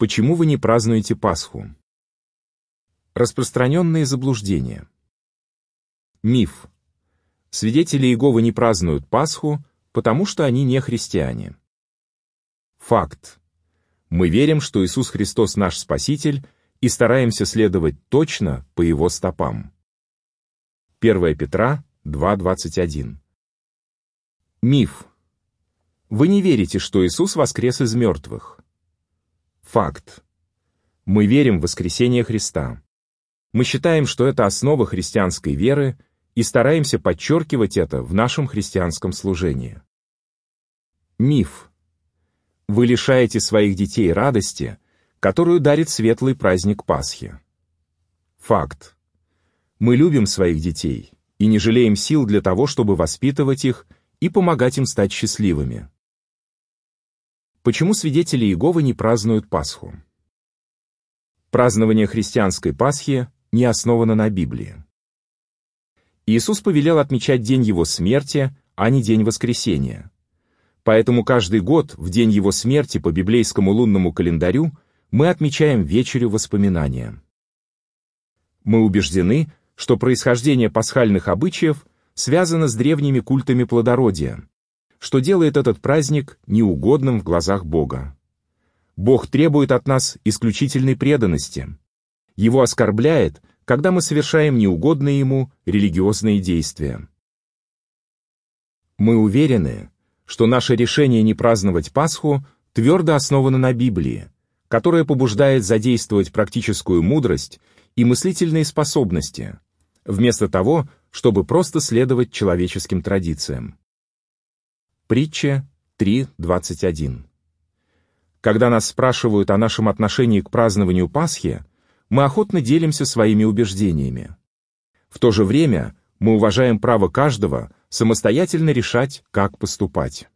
Почему вы не празднуете Пасху? Распространенные заблуждения. Миф. Свидетели Иеговы не празднуют Пасху, потому что они не христиане. Факт. Мы верим, что Иисус Христос наш Спаситель, и стараемся следовать точно по Его стопам. 1 Петра 2:21. Миф. Вы не верите, что Иисус воскрес из мертвых. Факт. Мы верим в воскресение Христа. Мы считаем, что это основа христианской веры, и стараемся подчеркивать это в нашем христианском служении. Миф. Вы лишаете своих детей радости, которую дарит светлый праздник Пасхи. Факт. Мы любим своих детей и не жалеем сил для того, чтобы воспитывать их и помогать им стать счастливыми. Почему свидетели Иеговы не празднуют Пасху? Празднование христианской Пасхи не основано на Библии. Иисус повелел отмечать день Его смерти, а не день воскресения. Поэтому каждый год, в день Его смерти по библейскому лунному календарю, мы отмечаем вечерю воспоминания. Мы убеждены, что происхождение пасхальных обычаев связано с древними культами плодородия, что делает этот праздник неугодным в глазах Бога. Бог требует от нас исключительной преданности. Его оскорбляет, когда мы совершаем неугодные Ему религиозные действия. Мы уверены, что наше решение не праздновать Пасху твердо основано на Библии, которая побуждает задействовать практическую мудрость и мыслительные способности, вместо того, чтобы просто следовать человеческим традициям. Притча 3:21. Когда нас спрашивают о нашем отношении к празднованию Пасхи, мы охотно делимся своими убеждениями. В то же время мы уважаем право каждого самостоятельно решать, как поступать.